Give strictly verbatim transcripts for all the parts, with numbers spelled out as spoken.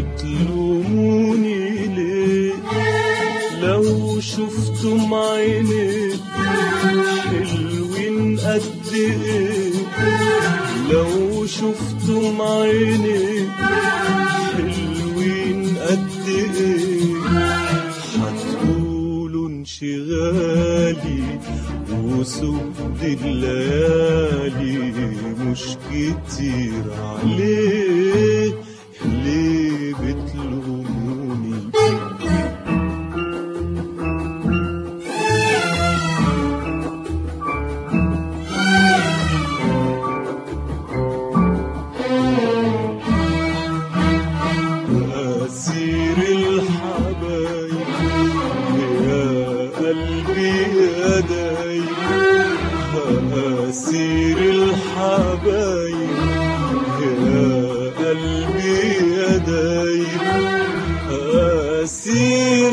بتلوموني ليه؟ لو شفتم عينيك حلوين قد ايه، لو شفتم عينيك حلوين قد ايه، هتقولوا انشغالي وسود الليالي مش كتير عليه، ليه بتلوموني؟ أسير الحبايب يا قلبي يا دايب، أسير الحبايب يا قلبي يا دايب، أسير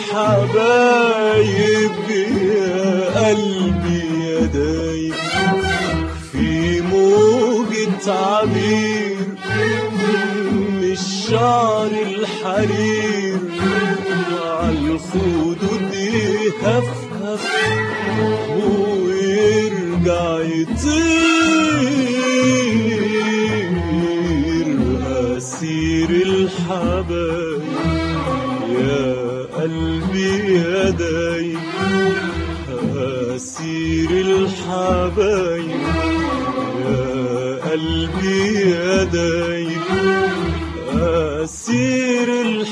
الحبايب يا قلبي يا دايب، في موجة عبير من الشعر الحرير، عالخدود يهفهف ويرجع يطير، أسير الحبايب يا قلبي يا دايب، أسير الحبايب يا قلبي يا دايب، أسير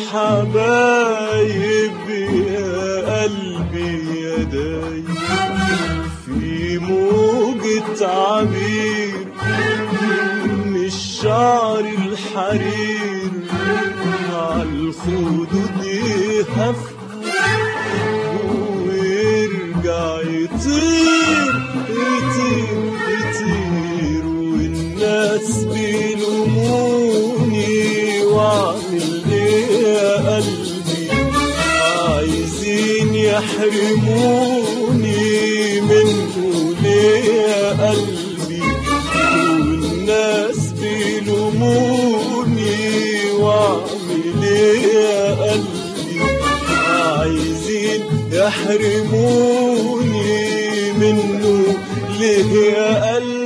الحبايب يا قلبي يا دايب، في موجة عبير من الشعر الحرير، عالخدود يهفهف ويرجع يطير يطير يطير، والناس بيلوموني واعمل ايه يا قلبي، عايزين يحرموني منه ليه يا قلبي، والناس بيلوموني واعمل ايه يا قلبي، عايزين يحرموني منه ليه يا قلبي.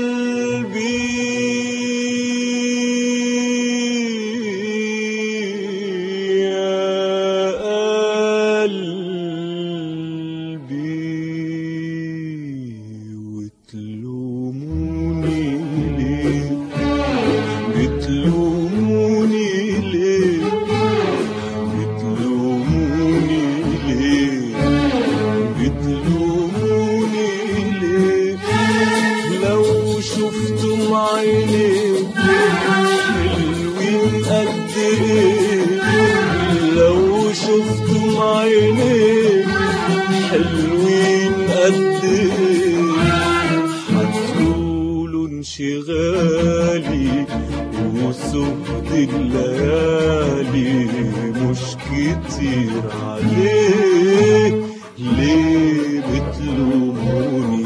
شفتم عينيك حلوين قد ايه، لو شفتم عينيك حلوين قد ايه، هتقولوا انشغالي وسود الليالي مش كتير عليه، ليه بتلوموني؟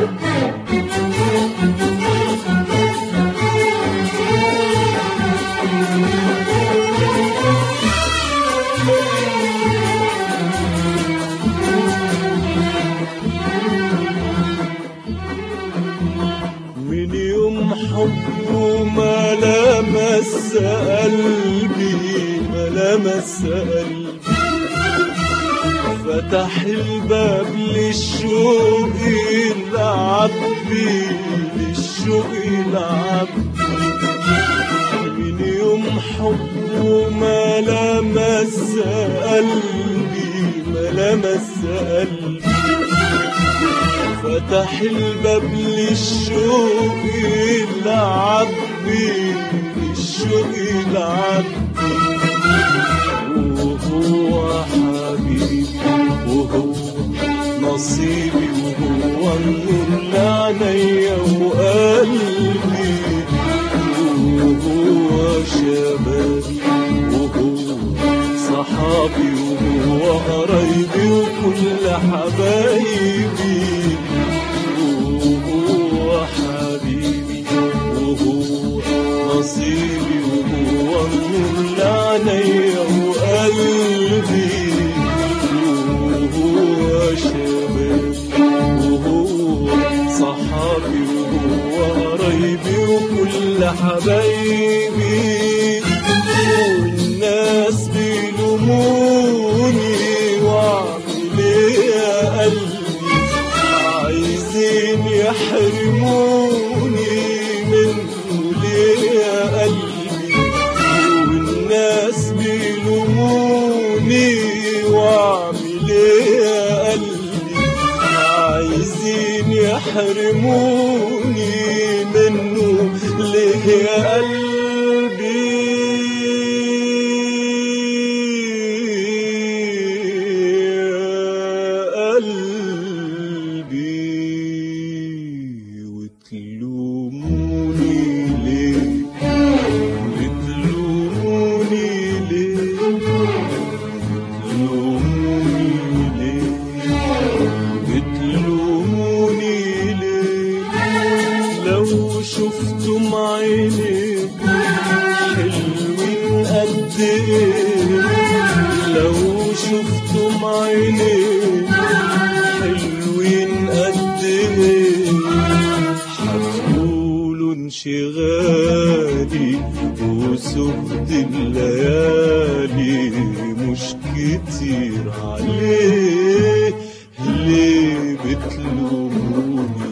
من يوم حبه ما لمس قلبي، ما لمس قلبي، فتح الباب للشوق يلعب بيه، للشوق يلعب بيه. من يوم حبه ما لمس قلبي، ما لمس قلبي، فتح الباب للشوق يلعب بيه، للشوق يلعب بيه. وهو حبيبي وهو نصيبي وهو النور لعينيا وقلبي، وهو شبابي وهو صحابي وهو قرايبي وكل حبايبي، وهو حبيبي وهو نصيبي وهو النور لعينيا عينيا وقلبي، وهو شبابي وهو صحابي وهو قرايبي وكل حبايبي. والناس بيلوموني واعمل ايه يا قلبي، عايزين يحرموني منه ليه يا قلبي. والناس بيلوموني واعمل ايه يا قلبي، عايزين يحرموني منه ليه يا قلبي. شفتم عينيكم حلوين قد ايه، لو شفتم عينيكم حلوين قد ايه، هتقولوا انشغالي وسهد الليالي مش كتير عليه، ليه بتلوموني؟